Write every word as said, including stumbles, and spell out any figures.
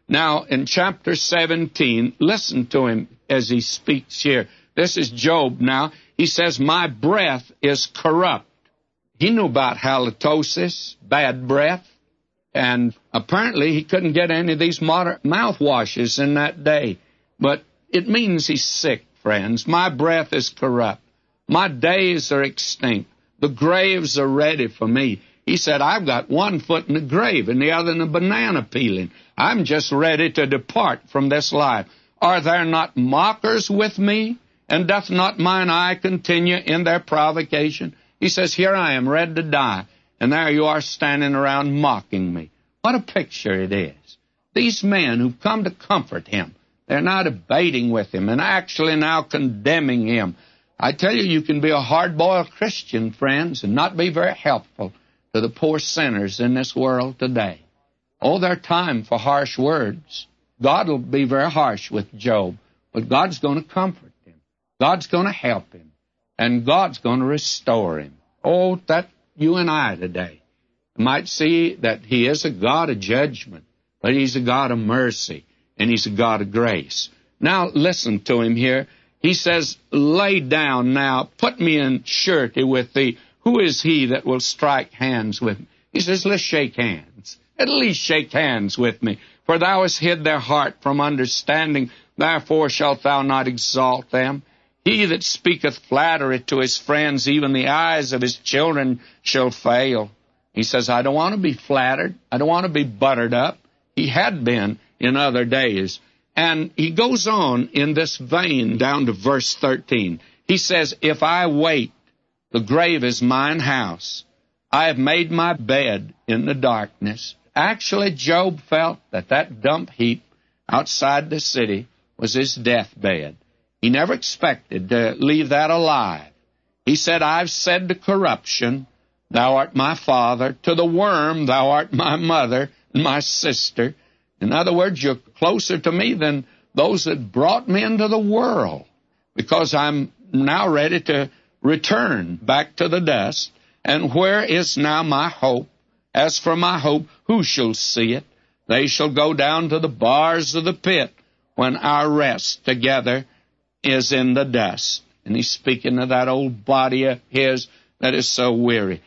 Now, in chapter seventeen, listen to him as he speaks here. This is Job now. He says, my breath is corrupt. He knew about halitosis, bad breath, and apparently he couldn't get any of these modern mouthwashes in that day. But it means he's sick, friends. My breath is corrupt. My days are extinct. The graves are ready for me. He said, I've got one foot in the grave and the other in a banana peeling. I'm just ready to depart from this life. Are there not mockers with me? And doth not mine eye continue in their provocation? He says, here I am, ready to die. And there you are standing around mocking me. What a picture it is. These men who've come to comfort him, they're now debating with him and actually now condemning him. I tell you, you can be a hard-boiled Christian, friends, and not be very helpful to the poor sinners in this world today. Oh, there's time for harsh words. God will be very harsh with Job, but God's going to comfort him. God's going to help him, and God's going to restore him. Oh, that you and I today might see that he is a God of judgment, but he's a God of mercy, and he's a God of grace. Now, listen to him here. He says, lay down now, put me in surety with thee. Who is he that will strike hands with me? He says, let's shake hands. At least shake hands with me. For thou hast hid their heart from understanding, therefore shalt thou not exalt them. He that speaketh flattery to his friends, even the eyes of his children shall fail. He says, I don't want to be flattered. I don't want to be buttered up. He had been in other days. And he goes on in this vein down to verse thirteen. He says, if I wait, the grave is mine house. I have made my bed in the darkness. Actually, Job felt that that dump heap outside the city was his deathbed. He never expected to leave that alive. He said, I've said to corruption, thou art my father. To the worm, thou art my mother and my sister. In other words, you're closer to me than those that brought me into the world, because I'm now ready to return back to the dust. And where is now my hope? As for my hope, who shall see it? They shall go down to the bars of the pit when our rest together is in the dust. And he's speaking of that old body of his that is so weary.